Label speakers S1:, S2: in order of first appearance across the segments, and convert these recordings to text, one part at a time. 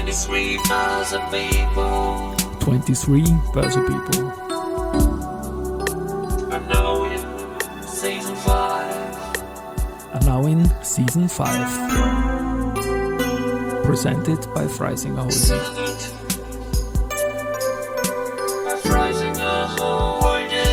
S1: 23 Börse People.
S2: 23 Börse People.
S1: And now in Season 5.
S2: And now in Season 5. Presented by Freisinger Holding.
S1: Presented by Freisinger Holding.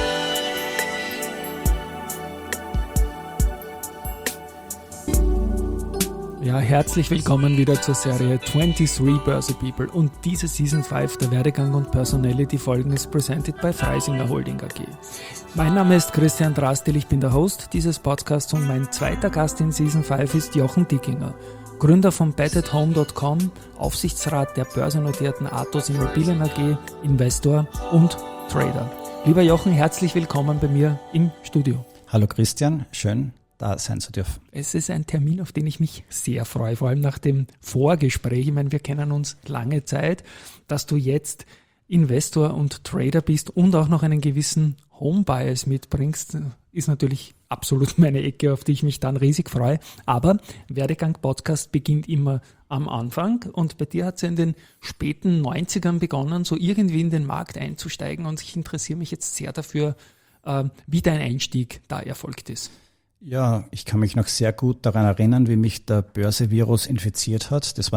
S2: Ja, herzlich willkommen wieder zur Serie 23 Börse People und diese Season 5 der Werdegang und Personality Folgen ist presented by Freisinger Holding AG. Mein Name ist Christian Drastil, ich bin der Host dieses Podcasts und mein zweiter Gast in Season 5 ist Jochen Dickinger, Gründer von betathome.com, Aufsichtsrat der börsennotierten Athos Immobilien AG, Investor und Trader. Lieber Jochen, herzlich willkommen bei mir im Studio.
S3: Hallo Christian, schön da sein zu dürfen.
S2: Es ist ein Termin, auf den ich mich sehr freue, vor allem nach dem Vorgespräch. Ich meine, wir kennen uns lange Zeit, dass du jetzt Investor und Trader bist und auch noch einen gewissen Home-Bias mitbringst, ist natürlich absolut meine Ecke, auf die ich mich dann riesig freue. Aber Werdegang-Podcast beginnt immer am Anfang und bei dir hat es in den späten 90ern begonnen, so irgendwie in den Markt einzusteigen und ich interessiere mich jetzt sehr dafür, wie dein Einstieg da erfolgt ist.
S3: Ja, ich kann mich noch sehr gut daran erinnern, wie mich der Börsevirus infiziert hat. Das war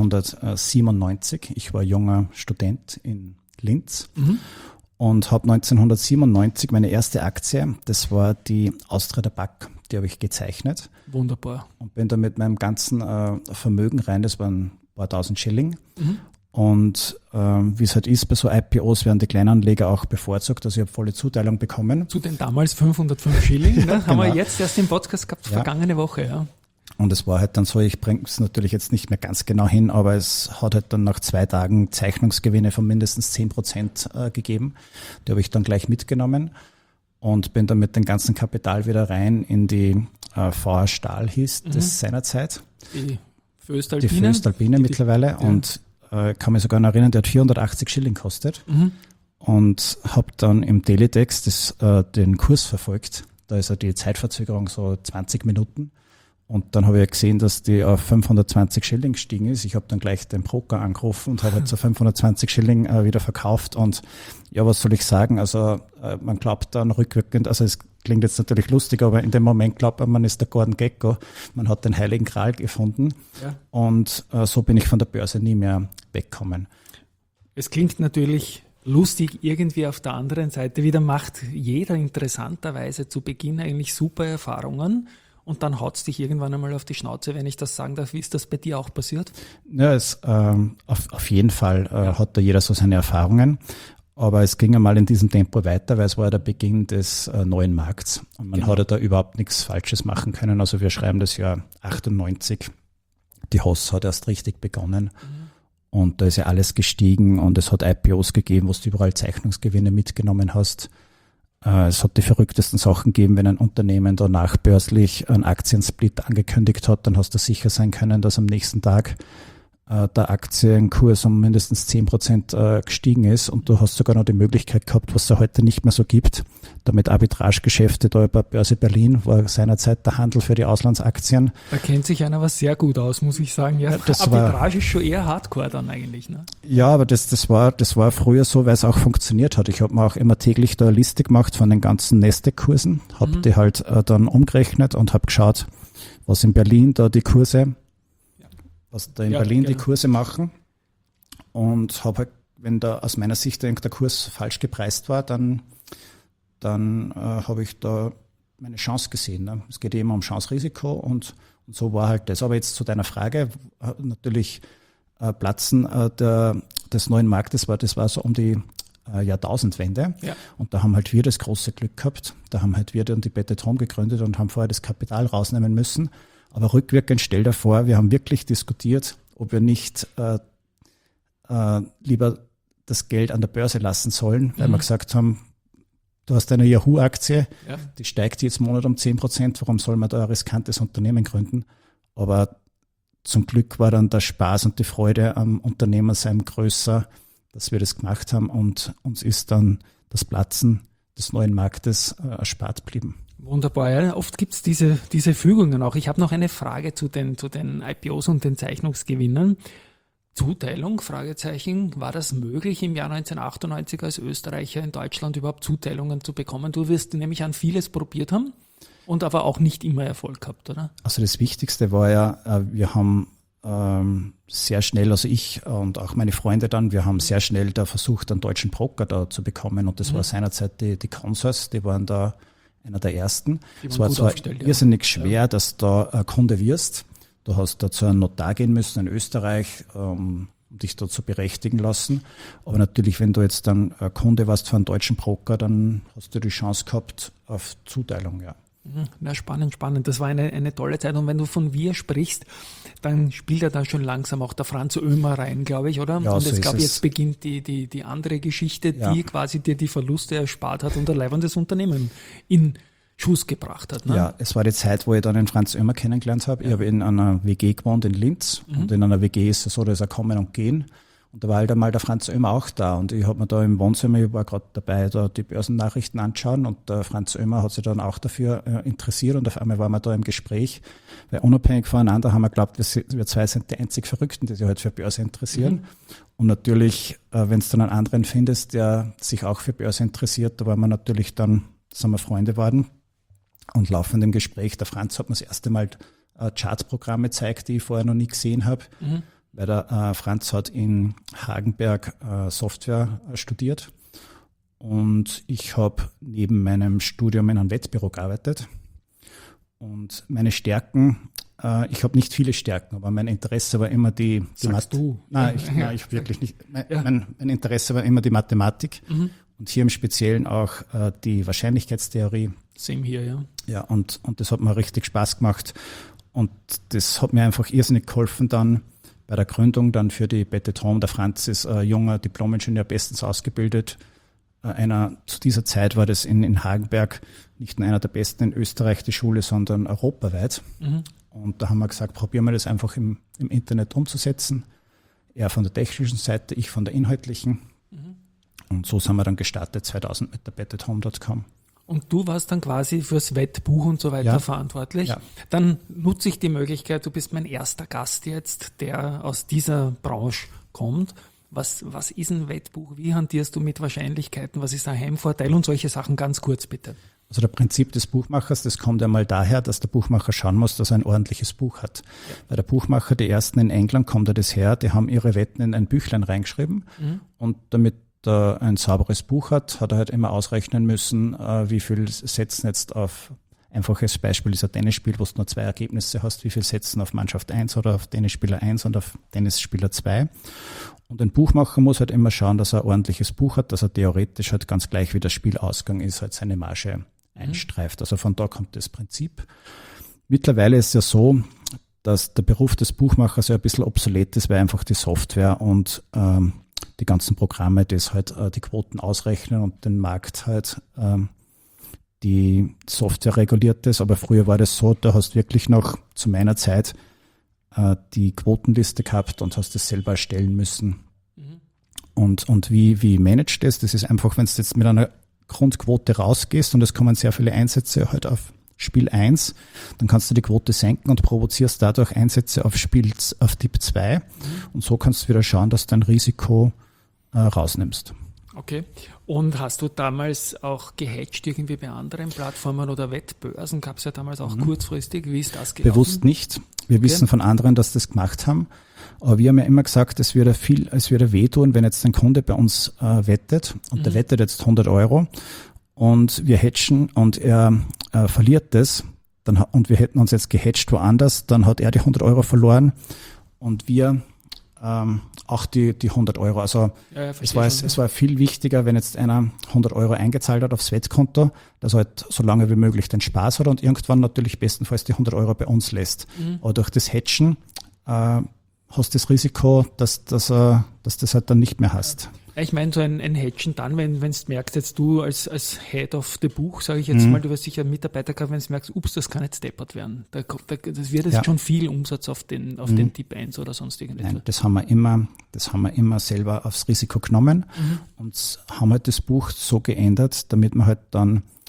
S3: 1997. Ich war junger Student in Linz und habe 1997 meine erste Aktie, das war die Austria Tabak, die habe ich gezeichnet.
S2: Wunderbar.
S3: Und bin da mit meinem ganzen Vermögen rein, das waren ein paar tausend Schilling. Und wie es halt ist, bei so IPOs werden die Kleinanleger auch bevorzugt. Also ich habe volle Zuteilung bekommen.
S2: Zu den damals 505 Schilling, ne?
S3: Genau.
S2: Haben wir jetzt erst im Podcast gehabt, vergangene Woche. Ja.
S3: Und es war halt dann so, ich bringe es natürlich jetzt nicht mehr ganz genau hin, aber es hat halt dann nach 2 Tagen Zeichnungsgewinne von mindestens 10% gegeben. Die habe ich dann gleich mitgenommen und bin dann mit dem ganzen Kapital wieder rein in die VR Stahl hieß das seinerzeit.
S2: Die Föstalpine.
S3: Die Föstalpine mittlerweile.
S2: Ja.
S3: Und kann mich sogar noch erinnern, der hat 480 Schilling gekostet und habe dann im Teletext den Kurs verfolgt. Da ist ja die Zeitverzögerung so 20 Minuten und dann habe ich gesehen, dass die auf 520 Schilling gestiegen ist. Ich habe dann gleich den Broker angerufen und habe halt so 520 Schilling wieder verkauft und ja, was soll ich sagen, also man glaubt dann rückwirkend, also es klingt jetzt natürlich lustig, aber in dem Moment glaubt man ist der Gordon Gekko, man hat den Heiligen Gral gefunden und so bin ich von der Börse nie mehr weggekommen.
S2: Es klingt natürlich lustig, irgendwie auf der anderen Seite wieder macht jeder interessanterweise zu Beginn eigentlich super Erfahrungen und dann haut es dich irgendwann einmal auf die Schnauze, wenn ich das sagen darf. Wie ist das bei dir auch passiert?
S3: Ja, auf jeden Fall hat da jeder so seine Erfahrungen. Aber es ging einmal in diesem Tempo weiter, weil es war der Beginn des neuen Markts. Und man hat ja da überhaupt nichts Falsches machen können. Also wir schreiben das Jahr 98. Die Hoss hat erst richtig begonnen. Und da ist ja alles gestiegen und es hat IPOs gegeben, wo du überall Zeichnungsgewinne mitgenommen hast. Es hat die verrücktesten Sachen gegeben, wenn ein Unternehmen da nachbörslich einen Aktiensplit angekündigt hat, dann hast du sicher sein können, dass am nächsten Tag der Aktienkurs um mindestens 10% gestiegen ist und du hast sogar noch die Möglichkeit gehabt, was es heute nicht mehr so gibt, damit Arbitragegeschäfte da bei Börse Berlin war seinerzeit der Handel für die Auslandsaktien.
S2: Da kennt sich einer was sehr gut aus, muss ich sagen. Ja, Arbitrage ist schon eher Hardcore dann eigentlich. Ne?
S3: Ja, aber das war früher so, weil es auch funktioniert hat. Ich habe mir auch immer täglich da eine Liste gemacht von den ganzen Nasdaq-Kursen, habe die halt dann umgerechnet und habe geschaut, was in Berlin da die Kurse was da in Berlin die Kurse machen und habe halt, wenn da aus meiner Sicht der Kurs falsch gepreist war, dann habe ich da meine Chance gesehen. Ne? Es geht immer um Chance-Risiko und so war halt das. Aber jetzt zu deiner Frage, natürlich Platzen des neuen Marktes das war so um die Jahrtausendwende und da haben halt wir das große Glück gehabt, da haben halt wir dann die betathome gegründet und haben vorher das Kapital rausnehmen müssen. Aber rückwirkend stell dir vor, wir haben wirklich diskutiert, ob wir nicht lieber das Geld an der Börse lassen sollen, weil wir gesagt haben, du hast eine Yahoo-Aktie, die steigt jetzt im Monat um 10%, warum soll man da ein riskantes Unternehmen gründen? Aber zum Glück war dann der Spaß und die Freude am Unternehmersein größer, dass wir das gemacht haben und uns ist dann das Platzen des neuen Marktes erspart blieben.
S2: Wunderbar, ja. Oft gibt es diese Fügungen auch. Ich habe noch eine Frage zu den IPOs und den Zeichnungsgewinnen. Zuteilung, Fragezeichen, war das möglich im Jahr 1998 als Österreicher in Deutschland überhaupt Zuteilungen zu bekommen? Du wirst nämlich an vieles probiert haben und aber auch nicht immer Erfolg gehabt, oder?
S3: Also das Wichtigste war ja, wir haben sehr schnell, also ich und auch meine Freunde dann, wir haben sehr schnell da versucht, einen deutschen Broker da zu bekommen und das war seinerzeit die Consors, die waren da einer der ersten. Es war zwar irrsinnig schwer, dass du da Kunde wirst. Du hast da zu einem Notar gehen müssen in Österreich, um dich da zu berechtigen lassen. Aber natürlich, wenn du jetzt dann Kunde warst für einen deutschen Broker, dann hast du die Chance gehabt auf Zuteilung, ja.
S2: Na, spannend, spannend. Das war eine tolle Zeit. Und wenn du von wir sprichst, dann spielt ja da schon langsam auch der Franz Oehmer rein, glaube ich, oder?
S3: Ja,
S2: und
S3: so
S2: jetzt, glaube ich,
S3: ist es.
S2: jetzt beginnt die andere Geschichte,
S3: Ja.
S2: die quasi dir die Verluste erspart hat und ein leibendes Unternehmen in Schuss gebracht hat. Ne?
S3: Ja, es war die Zeit, wo ich dann den Franz Oehmer kennengelernt habe. Ich habe in einer WG gewohnt in Linz und in einer WG ist es so, da ist ein Kommen und Gehen. Und da war halt einmal der Franz Oehmer auch da und ich habe mir da im Wohnzimmer, ich war gerade dabei, da die Börsennachrichten anschauen und der Franz Oehmer hat sich dann auch dafür interessiert und auf einmal waren wir da im Gespräch, weil unabhängig voneinander haben wir geglaubt, wir zwei sind die einzig Verrückten, die sich halt für Börse interessieren. Und natürlich, wenn du dann einen anderen findest, der sich auch für Börse interessiert, da waren wir natürlich dann, sind wir Freunde geworden und laufend im Gespräch. Der Franz hat mir das erste Mal Chartprogramme gezeigt, die ich vorher noch nie gesehen habe. Weil der Franz hat in Hagenberg Software studiert und ich habe neben meinem Studium in einem Wettbüro gearbeitet. Und meine Stärken, ich habe nicht viele Stärken, aber mein Interesse war immer die
S2: Sagst du?
S3: Nein, ich wirklich nicht. Mein Interesse war immer die Mathematik und hier im Speziellen auch die Wahrscheinlichkeitstheorie.
S2: Same hier, ja.
S3: Ja, und das hat mir richtig Spaß gemacht und das hat mir einfach irrsinnig geholfen dann bei der Gründung dann für die Bettetron. Der Franz ist ein junger Diplom-Ingenieur, bestens ausgebildet. Zu dieser Zeit war das in Hagenberg nicht nur einer der besten in Österreich, die Schule, sondern europaweit. Und da haben wir gesagt, probieren wir das einfach im Internet umzusetzen. Er von der technischen Seite, ich von der inhaltlichen. Und so sind wir dann gestartet 2000 mit der bettetron.com.
S2: Und du warst dann quasi fürs Wettbuch und so weiter verantwortlich.
S3: Ja.
S2: Dann nutze ich die Möglichkeit, du bist mein erster Gast jetzt, der aus dieser Branche kommt. Was ist ein Wettbuch? Wie hantierst du mit Wahrscheinlichkeiten? Was ist ein Heimvorteil? Und solche Sachen ganz kurz bitte.
S3: Also der Prinzip des Buchmachers, das kommt ja mal daher, dass der Buchmacher schauen muss, dass er ein ordentliches Buch hat. Weil der Buchmacher, die ersten in England, kommt er das her, die haben ihre Wetten in ein Büchlein reingeschrieben und damit ein sauberes Buch hat er halt immer ausrechnen müssen, wie viel Sätzen jetzt auf, einfaches Beispiel ist ein Tennisspiel, wo du nur 2 Ergebnisse hast, wie viel Sätzen auf Mannschaft 1 oder auf Tennisspieler 1 und auf Tennisspieler 2. Und ein Buchmacher muss halt immer schauen, dass er ein ordentliches Buch hat, dass er theoretisch halt ganz gleich wie der Spielausgang ist, halt seine Marge einstreift. Also von da kommt das Prinzip. Mittlerweile ist es ja so, dass der Beruf des Buchmachers ja ein bisschen obsolet ist, weil einfach die Software und die ganzen Programme, die halt die Quoten ausrechnen und den Markt halt die Software reguliert ist. Aber früher war das so, da hast du wirklich noch zu meiner Zeit die Quotenliste gehabt und hast das selber erstellen müssen. Und wie managst du das? Das ist einfach, wenn du jetzt mit einer Grundquote rausgehst und es kommen sehr viele Einsätze halt auf Spiel 1, dann kannst du die Quote senken und provozierst dadurch Einsätze auf Tipp 2 und so kannst du wieder schauen, dass du dein Risiko rausnimmst.
S2: Okay. Und hast du damals auch gehatcht irgendwie bei anderen Plattformen oder Wettbörsen? Gab es ja damals auch kurzfristig. Wie ist das gelaufen?
S3: Bewusst nicht. Wir wissen von anderen, dass das gemacht haben. Aber wir haben ja immer gesagt, es würde wehtun, wenn jetzt ein Kunde bei uns wettet und der wettet jetzt 100 Euro und wir hatchen und er verliert das und wir hätten uns jetzt gehatcht woanders, dann hat er die 100 Euro verloren und wir auch die 100 Euro. Also es war viel wichtiger, wenn jetzt einer 100 Euro eingezahlt hat aufs Wettkonto, dass er halt so lange wie möglich den Spaß hat und irgendwann natürlich bestenfalls die 100 Euro bei uns lässt. Aber durch das Hatchen hast du das Risiko, dass das halt dann nicht mehr hast.
S2: Ich meine, so ein Hatchen dann, wenn du merkst, jetzt du als Head of the Buch, sage ich jetzt mal, du wirst sicher einen Mitarbeiter gehabt, wenn du merkst, ups, das kann jetzt deppert werden. Das wird jetzt schon viel Umsatz auf den Tipp 1 oder sonst irgendetwas.
S3: Nein, das haben wir immer selber aufs Risiko genommen und haben halt das Buch so geändert, damit wir halt dann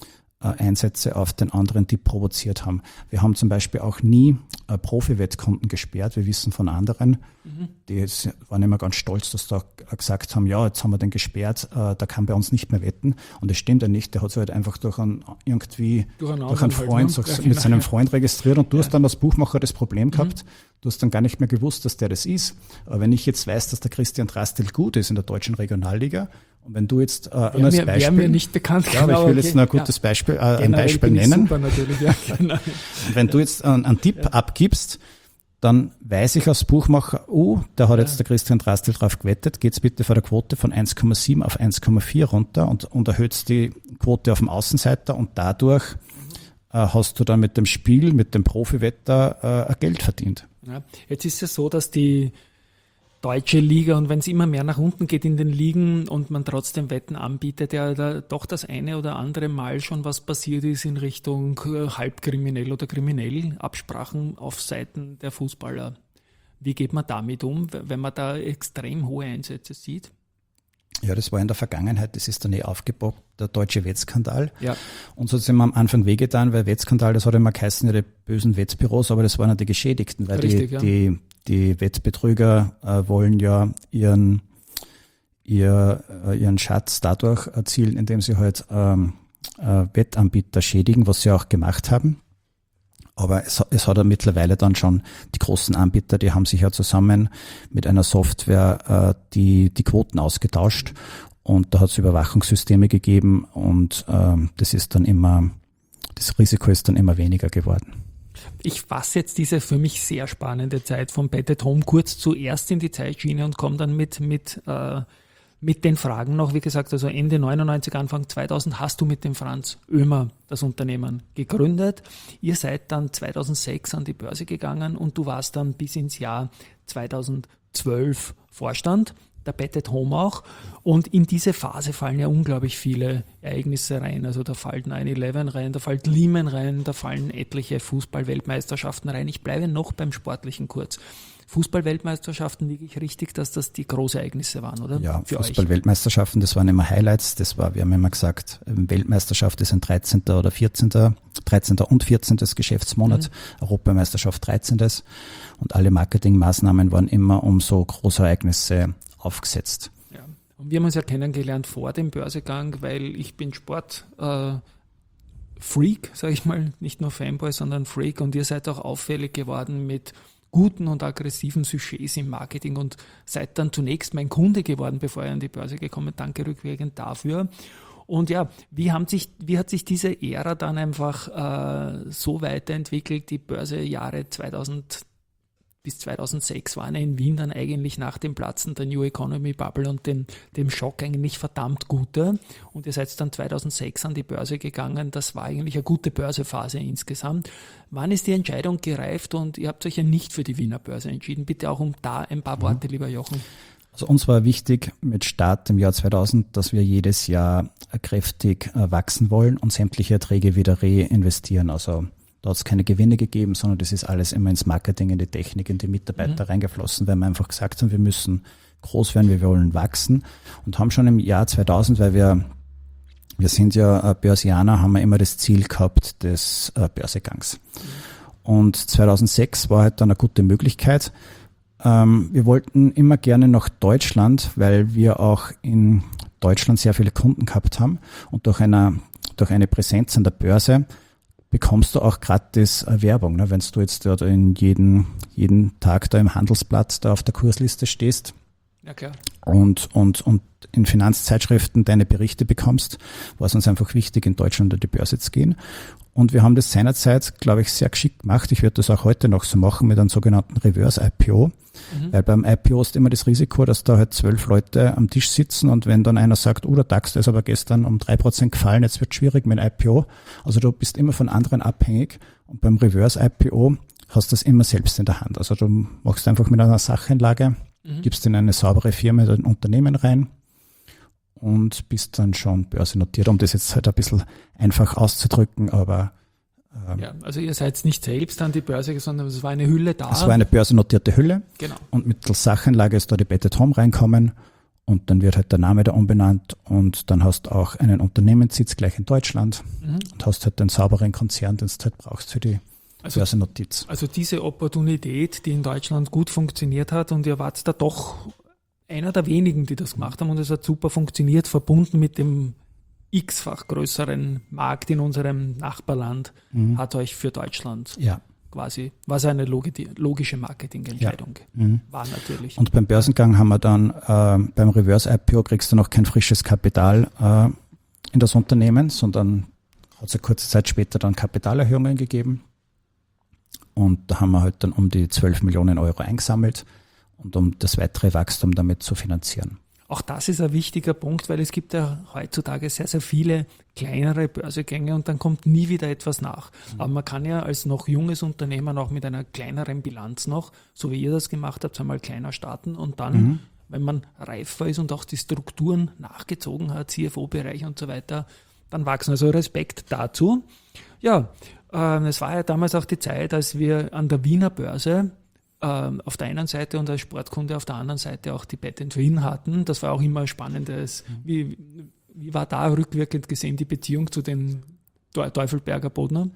S3: Einsätze auf den anderen, die provoziert haben. Wir haben zum Beispiel auch nie Profi-Wettkunden gesperrt. Wir wissen von anderen, die waren immer ganz stolz, dass da gesagt haben, ja, jetzt haben wir den gesperrt, der kann bei uns nicht mehr wetten. Und das stimmt ja nicht. Der hat sich halt einfach durch einen Freund, mit seinem Freund registriert und du hast dann als Buchmacher das Problem gehabt, du hast dann gar nicht mehr gewusst, dass der das ist. Aber wenn ich jetzt weiß, dass der Christian Drastil gut ist in der deutschen Regionalliga, und wenn du jetzt
S2: wäre mir nicht bekannt.
S3: Ja, aber ich will jetzt noch ein gutes Beispiel, ein Beispiel nennen.
S2: Super, natürlich, ja, genau.
S3: Wenn du jetzt einen Tipp abgibst, dann weiß ich als Buchmacher, da hat jetzt der Christian Drastil drauf gewettet, geht's bitte von der Quote von 1,7 auf 1,4 runter und erhöht die Quote auf dem Außenseiter und dadurch hast du dann mit dem Spiel, mit dem Profiwetter Geld verdient.
S2: Ja, jetzt ist es so, dass die deutsche Liga und wenn es immer mehr nach unten geht in den Ligen und man trotzdem Wetten anbietet, ja da doch das eine oder andere Mal schon was passiert ist in Richtung halbkriminell oder kriminell, Absprachen auf Seiten der Fußballer. Wie geht man damit um, wenn man da extrem hohe Einsätze sieht?
S3: Ja, das war in der Vergangenheit, das ist dann aufgepoppt, der deutsche Wettskandal.
S2: Ja.
S3: Uns hat es immer am Anfang wehgetan, weil Wettskandal, das hat immer geheißen, ja, die bösen Wettbüros, aber das waren ja die Geschädigten, weil
S2: richtig,
S3: die Wettbetrüger wollen ja ihren Schatz dadurch erzielen, indem sie halt Wettanbieter schädigen, was sie auch gemacht haben. Aber es hat ja mittlerweile dann schon die großen Anbieter, die haben sich ja zusammen mit einer Software die Quoten ausgetauscht und da hat es Überwachungssysteme gegeben und das Risiko ist dann immer weniger geworden.
S2: Ich fasse jetzt diese für mich sehr spannende Zeit von Bet at Home kurz zuerst in die Zeitschiene und komme dann mit den Fragen noch. Wie gesagt, also Ende 99, Anfang 2000 hast du mit dem Franz Oehmer das Unternehmen gegründet. Ihr seid dann 2006 an die Börse gegangen und du warst dann bis ins Jahr 2012 Vorstand, der Bet at Home auch. Und in diese Phase fallen ja unglaublich viele Ereignisse rein. Also da fällt 9/11 rein, da fällt Lehman rein, da fallen etliche Fußball-Weltmeisterschaften rein. Ich bleibe noch beim Sportlichen kurz. Fußball-Weltmeisterschaften, liege ich richtig, dass das die Großereignisse waren, oder?
S3: Ja, Fußball-Weltmeisterschaften, das waren immer Highlights. Wir haben immer gesagt, Weltmeisterschaft ist ein 13. oder 14. 13. und 14. Geschäftsmonat, Europameisterschaft 13. Und alle Marketingmaßnahmen waren immer um so Großereignisse aufgesetzt.
S2: Ja. Und wir haben uns ja kennengelernt vor dem Börsegang, weil ich bin Freak, sage ich mal, nicht nur Fanboy, sondern Freak und ihr seid auch auffällig geworden mit guten und aggressiven Sujets im Marketing und seid dann zunächst mein Kunde geworden, bevor ihr an die Börse gekommen. Danke rückwirkend dafür. Und ja, wie hat sich diese Ära dann einfach so weiterentwickelt? Die Börsejahre 2000 bis 2006 waren in Wien dann eigentlich nach dem Platzen der New Economy Bubble und dem Schock eigentlich verdammt gute. Und ihr seid dann 2006 an die Börse gegangen. Das war eigentlich eine gute Börsephase insgesamt. Wann ist die Entscheidung gereift und ihr habt euch ja nicht für die Wiener Börse entschieden? Bitte auch um da ein paar Worte, lieber Jochen.
S3: Also uns war wichtig mit Start im Jahr 2000, dass wir jedes Jahr kräftig wachsen wollen und sämtliche Erträge wieder reinvestieren. Also da hat es keine Gewinne gegeben, sondern das ist alles immer ins Marketing, in die Technik, in die Mitarbeiter reingeflossen, weil wir einfach gesagt haben, wir müssen groß werden, wir wollen wachsen und haben schon im Jahr 2000, weil wir sind ja Börsianer, haben wir immer das Ziel gehabt des Börsegangs. Und 2006 war halt dann eine gute Möglichkeit. Wir wollten immer gerne nach Deutschland, weil wir auch in Deutschland sehr viele Kunden gehabt haben und durch eine Präsenz an der Börse bekommst du auch gratis Werbung. Ne? Wenn du jetzt da in jeden Tag da im Handelsblatt da auf der Kursliste stehst
S2: ja, klar.
S3: Und in Finanzzeitschriften deine Berichte bekommst, war es uns einfach wichtig, in Deutschland an die Börse zu gehen. Und wir haben das seinerzeit, glaube ich, sehr geschickt gemacht. Ich würde das auch heute noch so machen mit einem sogenannten Reverse-IPO. Weil beim IPO ist immer das Risiko, dass da halt 12 Leute am Tisch sitzen und wenn dann einer sagt, der DAX ist aber gestern um 3% gefallen, jetzt wird es schwierig mit IPO. Also du bist immer von anderen abhängig und beim Reverse-IPO hast du das immer selbst in der Hand. Also du machst einfach mit einer Sachanlage, gibst in eine saubere Firma, in ein Unternehmen rein und bist dann schon börsennotiert, um das jetzt halt ein bisschen einfach auszudrücken, aber
S2: ja, also ihr seid nicht selbst an die Börse, sondern es war eine Hülle da.
S3: Es war eine börsennotierte Hülle.
S2: Genau.
S3: Und mittels Sachanlage ist da die Bet at Home reinkommen Und dann wird halt der Name da umbenannt und dann hast du auch einen Unternehmenssitz gleich in Deutschland und hast halt den sauberen Konzern, den du halt brauchst für die Börsennotiz.
S2: Also diese Opportunität, die in Deutschland gut funktioniert hat und ihr wart da doch einer der wenigen, die das gemacht haben und es hat super funktioniert, verbunden mit dem x-fach größeren Markt in unserem Nachbarland, hat euch für Deutschland quasi, was eine logische Marketingentscheidung war natürlich.
S3: Und beim Börsengang haben wir dann, beim Reverse-IPO kriegst du noch kein frisches Kapital in das Unternehmen, sondern hat es eine kurze Zeit später dann Kapitalerhöhungen gegeben. Und da haben wir halt dann um die 12 Millionen Euro eingesammelt und um das weitere Wachstum damit zu finanzieren.
S2: Auch das ist ein wichtiger Punkt, weil es gibt ja heutzutage sehr, sehr viele kleinere Börsegänge und dann kommt nie wieder etwas nach. Aber man kann ja als noch junges Unternehmen auch mit einer kleineren Bilanz noch, so wie ihr das gemacht habt, einmal kleiner starten und dann, wenn man reifer ist und auch die Strukturen nachgezogen hat, CFO-Bereich und so weiter, dann wachsen. Also Respekt dazu. Ja, es war ja damals auch die Zeit, als wir an der Wiener Börse auf der einen Seite und als Sportkunde auf der anderen Seite auch die Bet & Win hatten. Das war auch immer ein spannendes. Wie war da rückwirkend gesehen die Beziehung zu den Teufelberger Bodnern?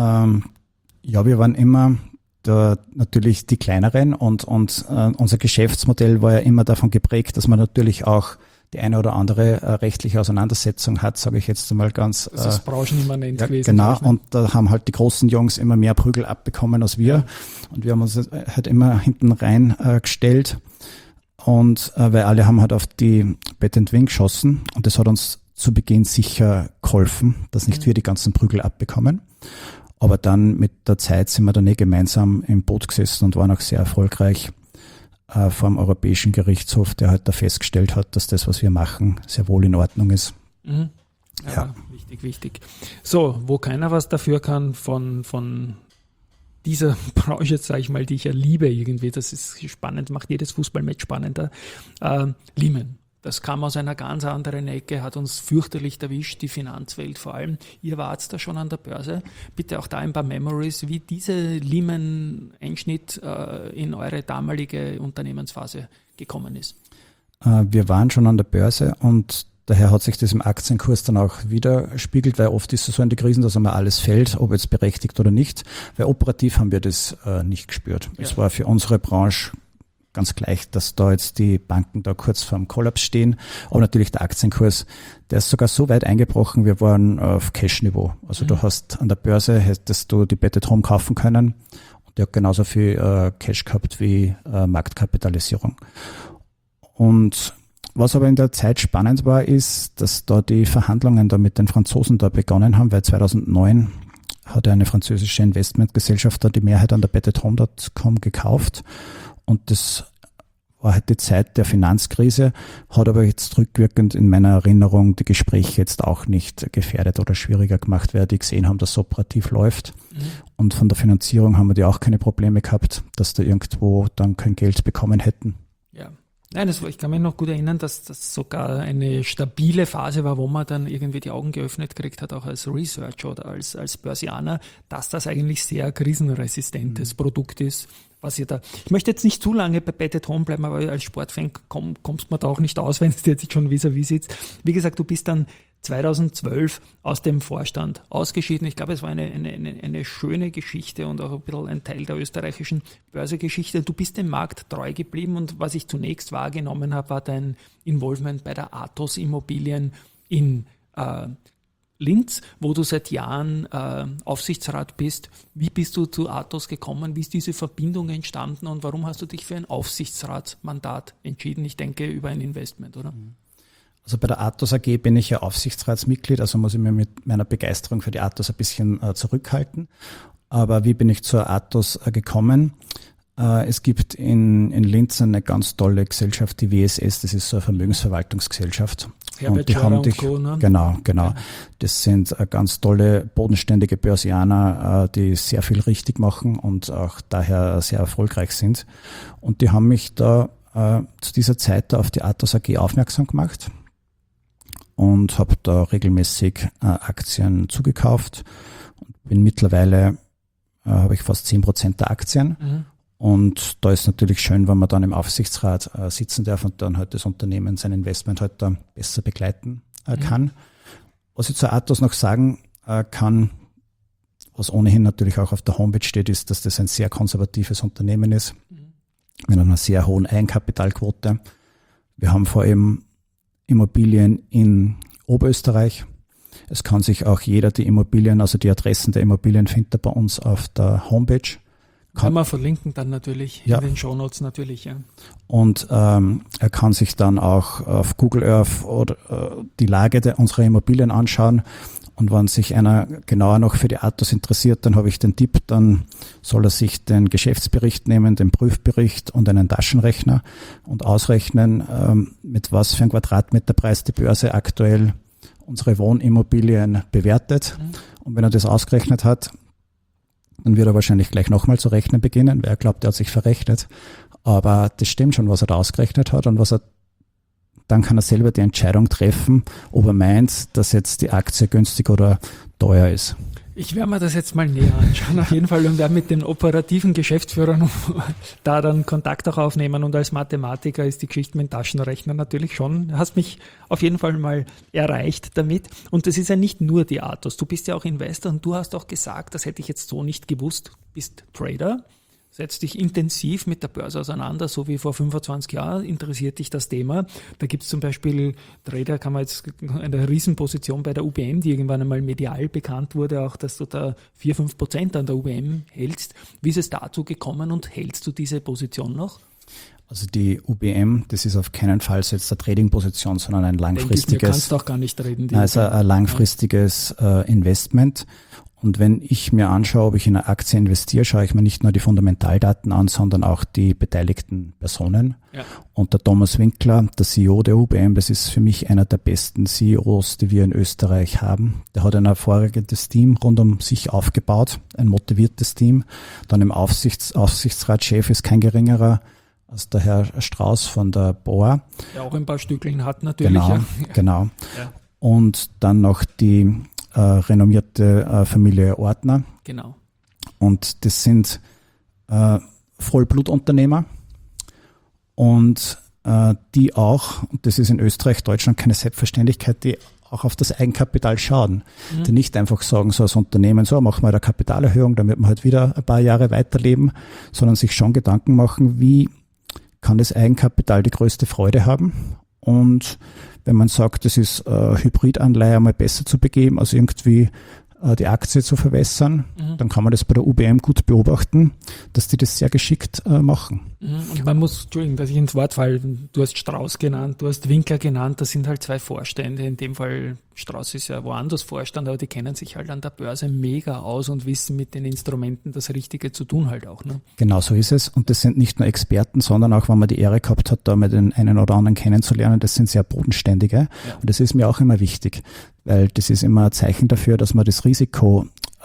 S3: Ja, wir waren immer natürlich die kleineren und unser Geschäftsmodell war ja immer davon geprägt, dass man natürlich auch die eine oder andere rechtliche Auseinandersetzung hat, sage ich jetzt einmal ganz.
S2: Das ist branchenimmanent gewesen.
S3: Genau, und da haben halt die großen Jungs immer mehr Prügel abbekommen als wir. Und wir haben uns halt immer hinten rein gestellt. Und weil alle haben halt auf die Bet & Win geschossen. Und das hat uns zu Beginn sicher geholfen, dass nicht wir die ganzen Prügel abbekommen. Aber dann mit der Zeit sind wir dann gemeinsam im Boot gesessen und waren auch sehr erfolgreich vor dem Europäischen Gerichtshof, der halt da festgestellt hat, dass das, was wir machen, sehr wohl in Ordnung ist.
S2: Ja, wichtig. So, wo keiner was dafür kann von dieser Branche, jetzt sage ich mal, die ich ja liebe irgendwie, das ist spannend, macht jedes Fußballmatch spannender. Lehman. Das kam aus einer ganz anderen Ecke, hat uns fürchterlich erwischt, die Finanzwelt vor allem. Ihr wart da schon an der Börse. Bitte auch da ein paar Memories, wie dieser Lehman-Einschnitt in eure damalige Unternehmensphase gekommen ist.
S3: Wir waren schon an der Börse und daher hat sich das im Aktienkurs dann auch widerspiegelt, weil oft ist es so in den Krisen, dass einmal alles fällt, ob jetzt berechtigt oder nicht. Weil operativ haben wir das nicht gespürt. Ja. Es war für unsere Branche ganz gleich, dass da jetzt die Banken da kurz vorm Kollaps stehen. Aber natürlich der Aktienkurs, der ist sogar so weit eingebrochen, wir waren auf Cash-Niveau. Also du hast an der Börse, hättest du die Bet @ Home kaufen können und der hat genauso viel Cash gehabt wie Marktkapitalisierung. Und was aber in der Zeit spannend war, ist, dass da die Verhandlungen da mit den Franzosen da begonnen haben, weil 2009 hat eine französische Investmentgesellschaft da die Mehrheit an der Bet@Home.com gekauft. Und das war halt die Zeit der Finanzkrise, hat aber jetzt rückwirkend in meiner Erinnerung die Gespräche jetzt auch nicht gefährdet oder schwieriger gemacht, weil die gesehen haben, dass es operativ läuft. Und von der Finanzierung haben wir die auch keine Probleme gehabt, dass da irgendwo dann kein Geld bekommen hätten.
S2: Ja. Nein, ich kann mich noch gut erinnern, dass das sogar eine stabile Phase war, wo man dann irgendwie die Augen geöffnet gekriegt hat, auch als Researcher oder als Börsianer, dass das eigentlich sehr krisenresistentes Produkt ist. Was ihr da. Ich möchte jetzt nicht zu lange bei Bet @ Home bleiben, aber als Sportfan kommst man da auch nicht aus, wenn es jetzt schon vis-à-vis sitzt. Wie gesagt, du bist dann 2012 aus dem Vorstand ausgeschieden. Ich glaube, es war eine schöne Geschichte und auch ein bisschen ein Teil der österreichischen Börsegeschichte. Du bist dem Markt treu geblieben und was ich zunächst wahrgenommen habe, war dein Involvement bei der Athos Immobilien in Linz, wo du seit Jahren Aufsichtsrat bist. Wie bist du zu Athos gekommen? Wie ist diese Verbindung entstanden und warum hast du dich für ein Aufsichtsratsmandat entschieden? Ich denke, über ein Investment, oder?
S3: Also bei der Athos AG bin ich ja Aufsichtsratsmitglied, also muss ich mir mit meiner Begeisterung für die Athos ein bisschen zurückhalten. Aber wie bin ich zur Athos gekommen? Es gibt in Linz eine ganz tolle Gesellschaft, die WSS, das ist so eine Vermögensverwaltungsgesellschaft.
S2: Herbert
S3: und die haben dich,
S2: Co., ne?
S3: Genau. Das sind ganz tolle, bodenständige Börsianer, die sehr viel richtig machen und auch daher sehr erfolgreich sind. Und die haben mich da zu dieser Zeit auf die Athos AG aufmerksam gemacht und habe da regelmäßig Aktien zugekauft und bin mittlerweile habe ich fast 10% der Aktien Und da ist natürlich schön, wenn man dann im Aufsichtsrat sitzen darf und dann halt das Unternehmen, sein Investment halt da besser begleiten kann. Was ich zu Atos noch sagen kann, was ohnehin natürlich auch auf der Homepage steht, ist, dass das ein sehr konservatives Unternehmen ist, mit einer sehr hohen Eigenkapitalquote. Wir haben vor allem Immobilien in Oberösterreich. Es kann sich auch jeder die Immobilien, also die Adressen der Immobilien findet er bei uns auf der Homepage.
S2: Kann man verlinken dann natürlich in den Shownotes natürlich, ja.
S3: Und er kann sich dann auch auf Google Earth oder die Lage unserer Immobilien anschauen. Und wenn sich einer genauer noch für die Atos interessiert, dann habe ich den Tipp, dann soll er sich den Geschäftsbericht nehmen, den Prüfbericht und einen Taschenrechner und ausrechnen, mit was für ein Quadratmeterpreis die Börse aktuell unsere Wohnimmobilien bewertet. Und wenn er das ausgerechnet hat, dann wird er wahrscheinlich gleich nochmal zu rechnen beginnen, weil er glaubt, er hat sich verrechnet. Aber das stimmt schon, was er da ausgerechnet hat und dann kann er selber die Entscheidung treffen, ob er meint, dass jetzt die Aktie günstig oder teuer ist.
S2: Ich werde mir das jetzt mal näher anschauen, auf jeden Fall, und werde mit den operativen Geschäftsführern da dann Kontakt auch aufnehmen. Und als Mathematiker ist die Geschichte mit dem Taschenrechner natürlich schon, hast mich auf jeden Fall mal erreicht damit. Und das ist ja nicht nur die Atos, du bist ja auch Investor und du hast auch gesagt, das hätte ich jetzt so nicht gewusst, bist Trader. Setz dich intensiv mit der Börse auseinander, so wie vor 25 Jahren interessiert dich das Thema. Da gibt es zum Beispiel Trader, kann man jetzt eine Riesenposition bei der UBM, die irgendwann einmal medial bekannt wurde, auch dass du da 4-5% an der UBM hältst. Wie ist es dazu gekommen und hältst du diese Position noch?
S3: Also die UBM, das ist auf keinen Fall so jetzt eine Trading-Position, sondern ein langfristiges.
S2: Du kannst auch gar nicht reden.
S3: Also ein langfristiges Investment. Und wenn ich mir anschaue, ob ich in eine Aktie investiere, schaue ich mir nicht nur die Fundamentaldaten an, sondern auch die beteiligten Personen. Ja. Und der Thomas Winkler, der CEO der UBM, das ist für mich einer der besten CEOs, die wir in Österreich haben. Der hat ein hervorragendes Team rund um sich aufgebaut, ein motiviertes Team. Dann im Aufsichtsratschef ist kein geringerer als der Herr Strauß von der BOA.
S2: Der auch ein paar Stückeln hat natürlich.
S3: Genau. Ja. Und dann noch die renommierte Familie Ortner.
S2: Genau.
S3: Und das sind Vollblutunternehmer und die auch, und das ist in Österreich, Deutschland keine Selbstverständlichkeit, die auch auf das Eigenkapital schauen. Die nicht einfach sagen, so als Unternehmen, so machen wir eine Kapitalerhöhung, damit wir halt wieder ein paar Jahre weiterleben, sondern sich schon Gedanken machen, wie kann das Eigenkapital die größte Freude haben. Und wenn man sagt, es ist Hybridanleihe mal besser zu begeben, als irgendwie die Aktie zu verwässern, dann kann man das bei der UBM gut beobachten, dass die das sehr geschickt machen.
S2: Und man muss, Entschuldigung, dass ich ins Wort falle, du hast Strauß genannt, du hast Winkler genannt, das sind halt zwei Vorstände, in dem Fall Strauß ist ja woanders Vorstand, aber die kennen sich halt an der Börse mega aus und wissen mit den Instrumenten das Richtige zu tun halt auch. Ne?
S3: Genau so ist es und das sind nicht nur Experten, sondern auch, wenn man die Ehre gehabt hat, da mal den einen oder anderen kennenzulernen, das sind sehr bodenständige und das ist mir auch immer wichtig, weil das ist immer ein Zeichen dafür, dass man das Risiko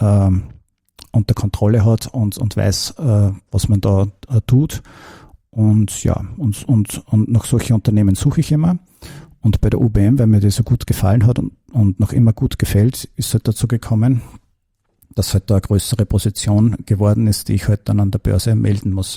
S3: unter Kontrolle hat und weiß, was man da tut. Und ja, und nach solchen Unternehmen suche ich immer. Und bei der UBM, weil mir das so gut gefallen hat und noch immer gut gefällt, ist halt dazu gekommen, dass halt da eine größere Position geworden ist, die ich halt dann an der Börse melden muss.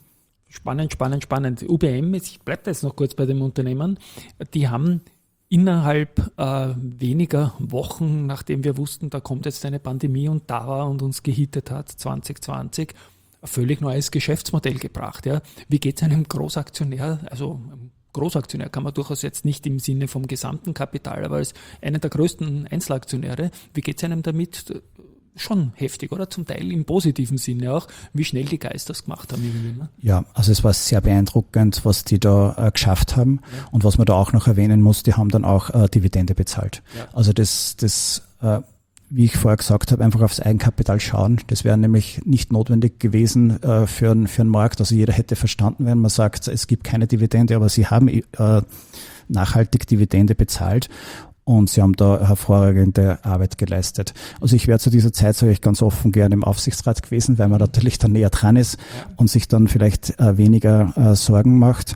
S2: Spannend. UBM, ich bleibe da jetzt noch kurz bei dem Unternehmen, die haben innerhalb weniger Wochen, nachdem wir wussten, da kommt jetzt eine Pandemie und da war und uns gehittet hat, 2020, ein völlig neues Geschäftsmodell gebracht. Ja. Wie geht es einem Großaktionär, also Großaktionär kann man durchaus jetzt nicht im Sinne vom gesamten Kapital, aber als einer der größten Einzelaktionäre, wie geht es einem damit? Schon heftig, oder? Zum Teil im positiven Sinne auch, wie schnell die Guys das gemacht haben. Irgendwie, ne?
S3: Ja, also es war sehr beeindruckend, was die da geschafft haben. Ja. Und was man da auch noch erwähnen muss, die haben dann auch Dividende bezahlt. Ja. Also das wie ich vorher gesagt habe, einfach aufs Eigenkapital schauen. Das wäre nämlich nicht notwendig gewesen für einen Markt. Also jeder hätte verstanden, wenn man sagt, es gibt keine Dividende, aber sie haben nachhaltig Dividende bezahlt. Und sie haben da hervorragende Arbeit geleistet. Also ich wäre zu dieser Zeit, sage ich ganz offen, gerne im Aufsichtsrat gewesen, weil man natürlich dann näher dran ist und sich dann vielleicht weniger Sorgen macht.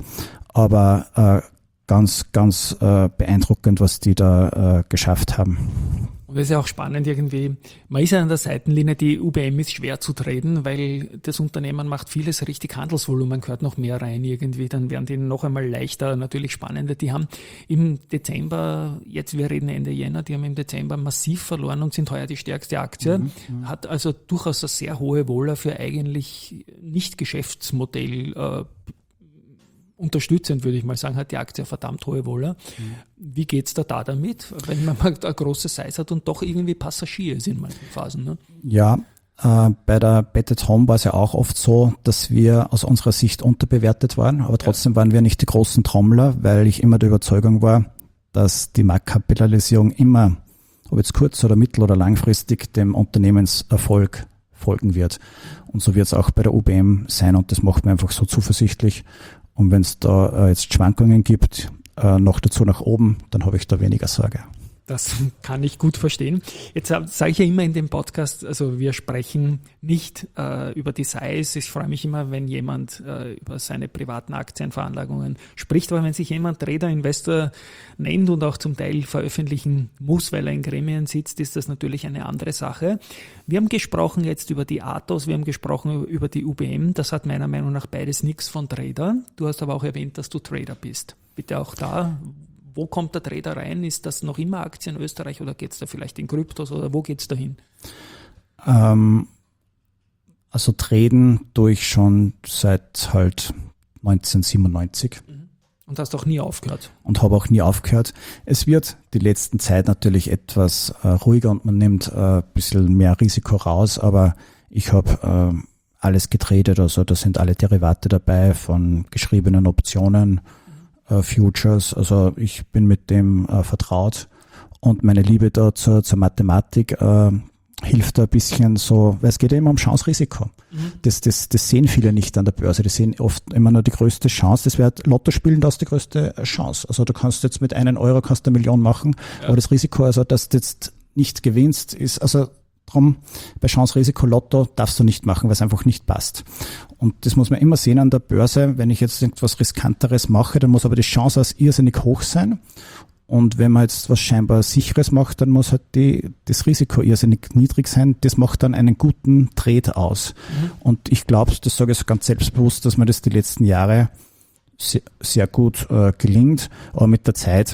S3: Aber ganz beeindruckend, was die da geschafft haben.
S2: Und das ist ja auch spannend irgendwie. Man ist ja an der Seitenlinie, die UBM ist schwer zu traden, weil das Unternehmen macht vieles richtig, Handelsvolumen gehört noch mehr rein irgendwie, dann werden die noch einmal leichter, natürlich spannender. Die haben im Dezember, jetzt wir reden Ende Jänner, die haben im Dezember massiv verloren und sind heuer die stärkste Aktie. Hat also durchaus eine sehr hohe Vola für eigentlich nicht Geschäftsmodell unterstützend, würde ich mal sagen, hat die Aktie verdammt hohe Vola. Wie geht's da damit, wenn man mal eine große Size hat und doch irgendwie Passagier ist in manchen Phasen? Ne?
S3: Ja, bei der Bet at Home war es ja auch oft so, dass wir aus unserer Sicht unterbewertet waren, aber trotzdem waren wir nicht die großen Trommler, weil ich immer der Überzeugung war, dass die Marktkapitalisierung immer, ob jetzt kurz- oder mittel- oder langfristig, dem Unternehmenserfolg folgen wird. Und so wird es auch bei der UBM sein und das macht mir einfach so zuversichtlich. Und wenn es da jetzt Schwankungen gibt, noch dazu nach oben, dann habe ich da weniger Sorge.
S2: Das kann ich gut verstehen. Jetzt sage ich ja immer in dem Podcast, also wir sprechen nicht über die Size. Ich freue mich immer, wenn jemand über seine privaten Aktienveranlagungen spricht. Aber wenn sich jemand Trader, Investor nennt und auch zum Teil veröffentlichen muss, weil er in Gremien sitzt, ist das natürlich eine andere Sache. Wir haben gesprochen jetzt über die Athos, wir haben gesprochen über die UBM. Das hat meiner Meinung nach beides nichts von Trader. Du hast aber auch erwähnt, dass du Trader bist. Bitte auch da. Wo kommt der Trader rein? Ist das noch immer Aktien in Österreich oder geht es da vielleicht in Kryptos oder wo geht es da hin?
S3: Also traden tue ich schon seit halt 1997.
S2: Und hast auch nie aufgehört?
S3: Und habe auch nie aufgehört. Es wird die letzten Zeit natürlich etwas ruhiger und man nimmt ein bisschen mehr Risiko raus, aber ich habe alles getradet, also da sind alle Derivate dabei, von geschriebenen Optionen, Futures, also ich bin mit dem vertraut und meine Liebe da zur Mathematik hilft da ein bisschen so, weil es geht ja immer um Chance-Risiko. Das sehen viele nicht an der Börse, die sehen oft immer nur die größte Chance, das wäre Lotto spielen, das ist die größte Chance. Also du kannst jetzt mit 1 Euro kannst 1 Million machen, aber das Risiko, also dass du jetzt nicht gewinnst, ist also drum, bei Chance-Risiko-Lotto darfst du nicht machen, weil es einfach nicht passt. Und das muss man immer sehen an der Börse. Wenn ich jetzt irgendwas Riskanteres mache, dann muss aber die Chance als irrsinnig hoch sein. Und wenn man jetzt was scheinbar Sicheres macht, dann muss halt das Risiko irrsinnig niedrig sein. Das macht dann einen guten Trade aus. Und ich glaube, das sage ich ganz selbstbewusst, dass mir das die letzten Jahre sehr, sehr gut gelingt. Aber mit der Zeit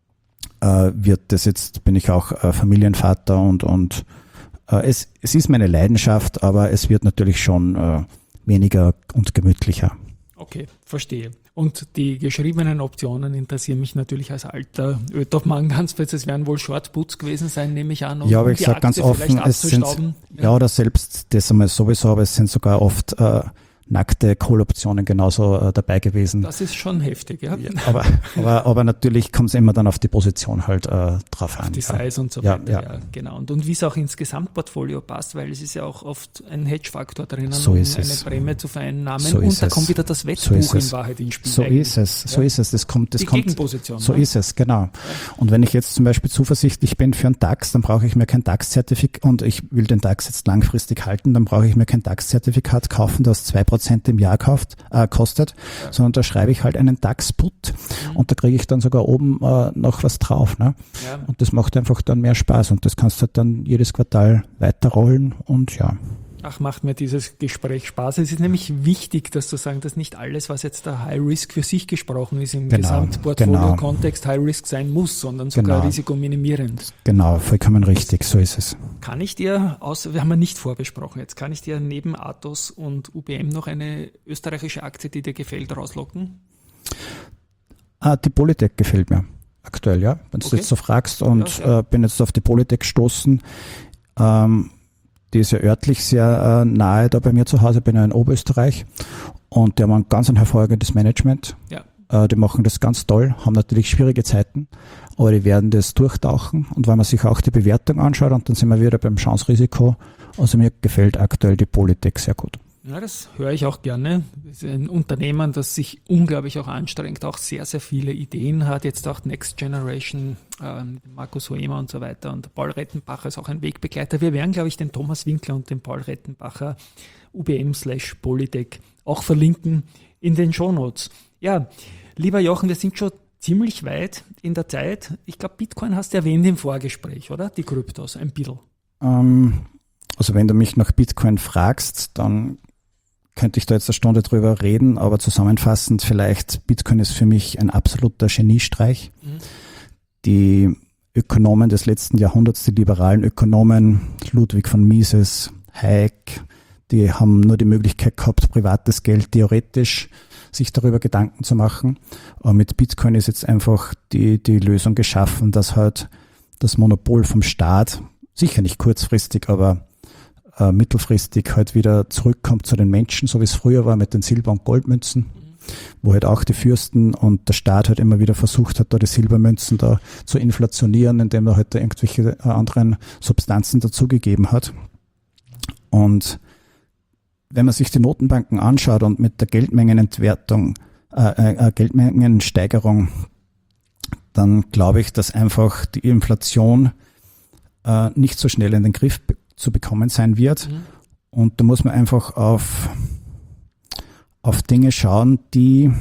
S3: wird das jetzt, bin ich auch Familienvater und es ist meine Leidenschaft, aber es wird natürlich schon weniger und gemütlicher.
S2: Okay, verstehe. Und die geschriebenen Optionen interessieren mich natürlich als alter ÖTOP-Mann ganz fest. Es werden wohl Short-Puts gewesen sein, nehme ich an.
S3: Ja, aber ich sage ganz offen, es sind, ja, oder selbst das einmal sowieso, aber es sind sogar oft nackte Call-Optionen genauso dabei gewesen.
S2: Das ist schon heftig, ja.
S3: Ja, aber natürlich kommt es immer dann auf die Position halt drauf an.
S2: Die Size und so weiter, ja, genau. Und wie es auch ins Gesamtportfolio passt, weil es ist ja auch oft ein Hedge-Faktor drinnen,
S3: so ist
S2: um eine
S3: es.
S2: Prämie zu vereinnahmen.
S3: So
S2: und da
S3: es.
S2: kommt wieder das Wettbuch
S3: So
S2: in Wahrheit ins Spiel.
S3: So ist es, so ist es. Das kommt.
S2: Die Gegenposition.
S3: So
S2: ne?
S3: ist es, genau. Und wenn ich jetzt zum Beispiel zuversichtlich bin für einen DAX, dann brauche ich mir kein DAX-Zertifikat und ich will den DAX jetzt langfristig halten, dann brauche ich mir kein DAX-Zertifikat kaufen, das 2% im Jahr kostet, sondern da schreibe ich halt einen DAX-Put und da kriege ich dann sogar oben noch was drauf. Ne?
S2: Ja.
S3: Und das macht einfach dann mehr Spaß und das kannst du halt dann jedes Quartal weiterrollen und ja.
S2: Ach, macht mir dieses Gespräch Spaß. Es ist nämlich wichtig, dass du sagst, dass nicht alles, was jetzt der High Risk für sich gesprochen ist, im Gesamtportfolio-Kontext High Risk sein muss, sondern sogar risikominimierend.
S3: Genau, vollkommen richtig, so ist es.
S2: Kann ich dir, wir haben ja nicht vorbesprochen, jetzt kann ich dir neben Athos und UBM noch eine österreichische Aktie, die dir gefällt, rauslocken?
S3: Die Polytech gefällt mir aktuell, ja. Wenn du jetzt so fragst und bin jetzt auf die Polytech gestoßen, die ist ja örtlich sehr nahe da bei mir zu Hause, bin ja in Oberösterreich und die haben ein ganz hervorragendes Management. Ja. Die machen das ganz toll, haben natürlich schwierige Zeiten, aber die werden das durchtauchen und wenn man sich auch die Bewertung anschaut und dann sind wir wieder beim Chance-Risiko, also mir gefällt aktuell die Polytech sehr gut.
S2: Ja, das höre ich auch gerne. Das ist ein Unternehmen, das sich unglaublich auch anstrengt, auch sehr, sehr viele Ideen hat. Jetzt auch Next Generation, Markus Hoemer und so weiter. Und Paul Rettenbacher ist auch ein Wegbegleiter. Wir werden, glaube ich, den Thomas Winkler und den Paul Rettenbacher UBM/Polytech auch verlinken in den Shownotes. Ja, lieber Jochen, wir sind schon ziemlich weit in der Zeit. Ich glaube, Bitcoin hast du erwähnt im Vorgespräch, oder? Die Kryptos, ein bisschen.
S3: Also wenn du mich nach Bitcoin fragst, dann könnte ich da jetzt eine Stunde drüber reden, aber zusammenfassend vielleicht, Bitcoin ist für mich ein absoluter Geniestreich. Die Ökonomen des letzten Jahrhunderts, die liberalen Ökonomen, Ludwig von Mises, Hayek, die haben nur die Möglichkeit gehabt, privates Geld theoretisch sich darüber Gedanken zu machen. Aber mit Bitcoin ist jetzt einfach die Lösung geschaffen, dass halt das Monopol vom Staat, sicher nicht kurzfristig, aber mittelfristig halt wieder zurückkommt zu den Menschen, so wie es früher war mit den Silber- und Goldmünzen, wo halt auch die Fürsten und der Staat halt immer wieder versucht hat, da die Silbermünzen da zu inflationieren, indem er halt da irgendwelche anderen Substanzen dazugegeben hat. Und wenn man sich die Notenbanken anschaut und mit der Geldmengensteigerung, dann glaube ich, dass einfach die Inflation nicht so schnell in den Griff zu bekommen sein wird. Und da muss man einfach auf Dinge schauen, die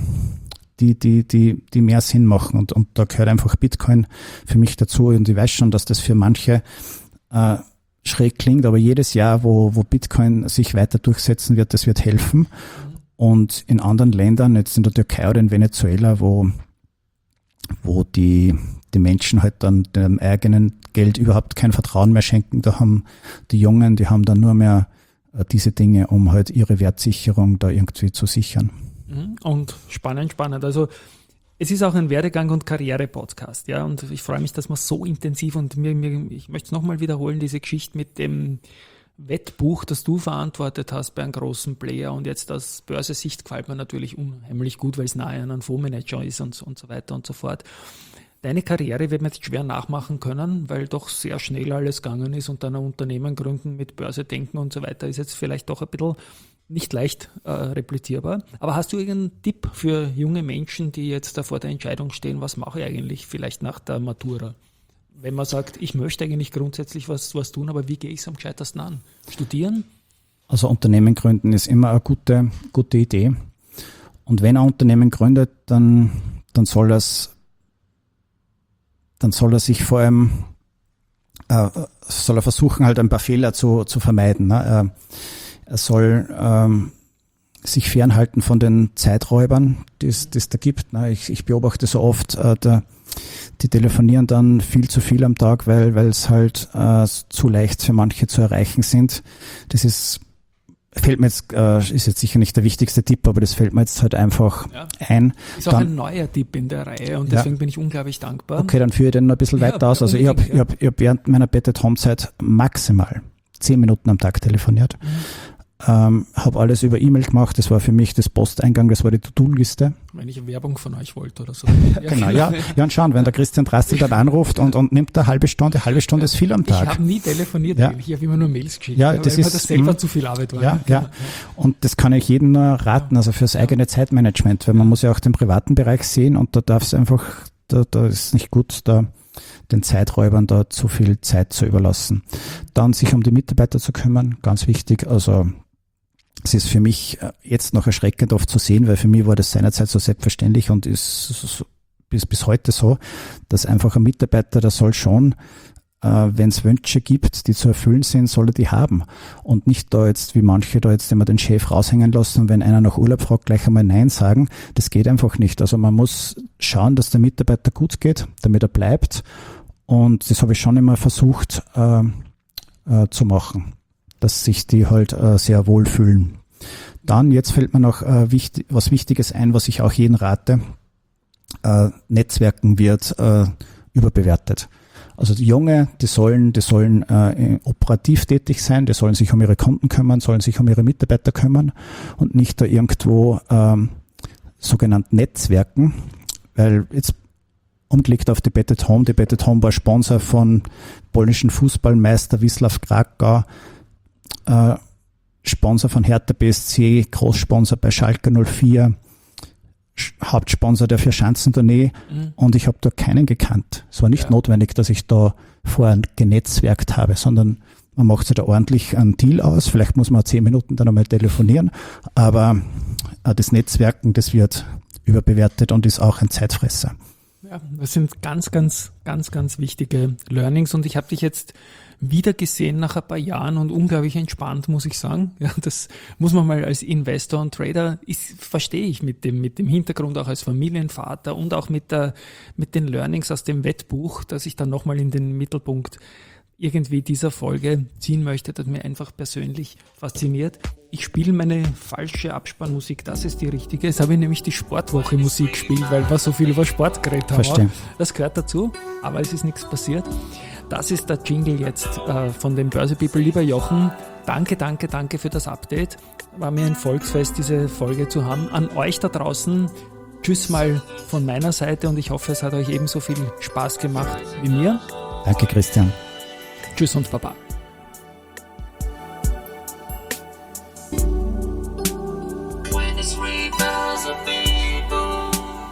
S3: mehr Sinn machen. Und da gehört einfach Bitcoin für mich dazu. Und ich weiß schon, dass das für manche schräg klingt, aber jedes Jahr, wo Bitcoin sich weiter durchsetzen wird, das wird helfen. Und in anderen Ländern, jetzt in der Türkei oder in Venezuela, wo die Menschen halt dann dem eigenen Geld überhaupt kein Vertrauen mehr schenken, da haben die Jungen, die haben dann nur mehr diese Dinge, um halt ihre Wertsicherung da irgendwie zu sichern.
S2: Und spannend. Also es ist auch ein Werdegang- und Karriere-Podcast, ja, und ich freue mich, dass man so intensiv und ich möchte es nochmal wiederholen, diese Geschichte mit dem Wettbuch, das du verantwortet hast bei einem großen Player und jetzt aus Börsensicht gefällt mir natürlich unheimlich gut, weil es nahe an einem Fondsmanager ist und so weiter und so fort. Deine Karriere wird man jetzt schwer nachmachen können, weil doch sehr schnell alles gegangen ist und dann ein Unternehmen gründen mit Börse denken und so weiter ist jetzt vielleicht doch ein bisschen nicht leicht replizierbar. Aber hast du irgendeinen Tipp für junge Menschen, die jetzt da vor der Entscheidung stehen, was mache ich eigentlich vielleicht nach der Matura? Wenn man sagt, ich möchte eigentlich grundsätzlich was tun, aber wie gehe ich es am gescheitersten an? Studieren?
S3: Also Unternehmen gründen ist immer eine gute Idee. Und wenn er Unternehmen gründet, dann soll er sich vor allem soll er versuchen, halt ein paar Fehler zu vermeiden. Ne? Er soll sich fernhalten von den Zeiträubern, die es da gibt. Ne? Ich beobachte so oft, die telefonieren dann viel zu viel am Tag, weil es halt zu leicht für manche zu erreichen sind. Das fällt mir jetzt, ist jetzt sicher nicht der wichtigste Tipp, aber das fällt mir jetzt halt einfach ein.
S2: Ist auch ein neuer Tipp in der Reihe und deswegen bin ich unglaublich dankbar.
S3: Okay, dann führe ich den noch ein bisschen weiter aus. Also ich hab während meiner Bet-at-Home-Zeit maximal 10 Minuten am Tag telefoniert. Habe alles über E-Mail gemacht, das war für mich das Posteingang, das war die To-Do-Liste.
S2: Wenn ich Werbung von euch wollte oder so.
S3: Genau, ja. Ja, und schauen, wenn der Christian Drastil dann anruft und nimmt eine halbe Stunde ist viel am Tag.
S2: Ich habe nie telefoniert, ich habe immer nur Mails geschickt,
S3: ja,
S2: weil mir das selber zu viel Arbeit war.
S3: Ja. Und das kann ich jedem nur raten, also fürs eigene Zeitmanagement, weil man muss ja auch den privaten Bereich sehen und da darf es einfach, da ist nicht gut, da den Zeiträubern da zu viel Zeit zu überlassen. Dann sich um die Mitarbeiter zu kümmern, ganz wichtig, also es ist für mich jetzt noch erschreckend oft zu sehen, weil für mich war das seinerzeit so selbstverständlich und ist bis heute so, dass einfach ein Mitarbeiter, der soll schon, wenn es Wünsche gibt, die zu erfüllen sind, soll er die haben. Und nicht da jetzt, wie manche da jetzt immer den Chef raushängen lassen und wenn einer nach Urlaub fragt, gleich einmal Nein sagen. Das geht einfach nicht. Also man muss schauen, dass der Mitarbeiter gut geht, damit er bleibt. Und das habe ich schon immer versucht zu machen, dass sich die halt sehr wohl fühlen. Dann, jetzt fällt mir noch was Wichtiges ein, was ich auch jedem rate. Netzwerken wird überbewertet. Also die Junge, die sollen operativ tätig sein, die sollen sich um ihre Kunden kümmern, sollen sich um ihre Mitarbeiter kümmern und nicht da irgendwo sogenannt Netzwerken, weil jetzt umgelegt auf die Bet-at-Home. Die Bet-at-Home war Sponsor von polnischen Fußballmeister Wisław Krakau, Sponsor von Hertha BSC, Großsponsor bei Schalke 04, Hauptsponsor der Vierschanzentournee und ich habe da keinen gekannt. Es war nicht notwendig, dass ich da vorher genetzwerkt habe, sondern man macht sich da ordentlich einen Deal aus. Vielleicht muss man 10 Minuten dann einmal telefonieren, aber das Netzwerken, das wird überbewertet und ist auch ein Zeitfresser.
S2: Ja, das sind ganz, ganz, ganz, ganz wichtige Learnings und ich habe dich jetzt wieder gesehen nach ein paar Jahren und unglaublich entspannt, muss ich sagen. Ja, das muss man mal als Investor und Trader, verstehe ich mit dem Hintergrund auch als Familienvater und auch mit den Learnings aus dem Wettbuch, dass ich dann nochmal in den Mittelpunkt irgendwie dieser Folge ziehen möchte, das mir einfach persönlich fasziniert. Ich spiele meine falsche Abspannmusik, das ist die richtige. Jetzt habe ich nämlich die Sportwoche-Musik gespielt, weil wir so viel über Sport geredet haben.
S3: Verstehe.
S2: Das gehört dazu, aber es ist nichts passiert. Das ist der Jingle jetzt von den Börse People. Lieber Jochen, danke für das Update. War mir ein Volksfest, diese Folge zu haben. An euch da draußen, tschüss mal von meiner Seite und ich hoffe, es hat euch ebenso viel Spaß gemacht wie mir.
S3: Danke, Christian.
S2: Tschüss und Baba.
S1: When it's 3,000 people,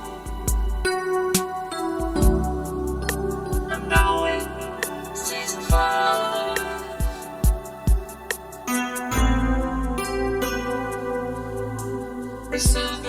S1: I'm now in season 5. We're still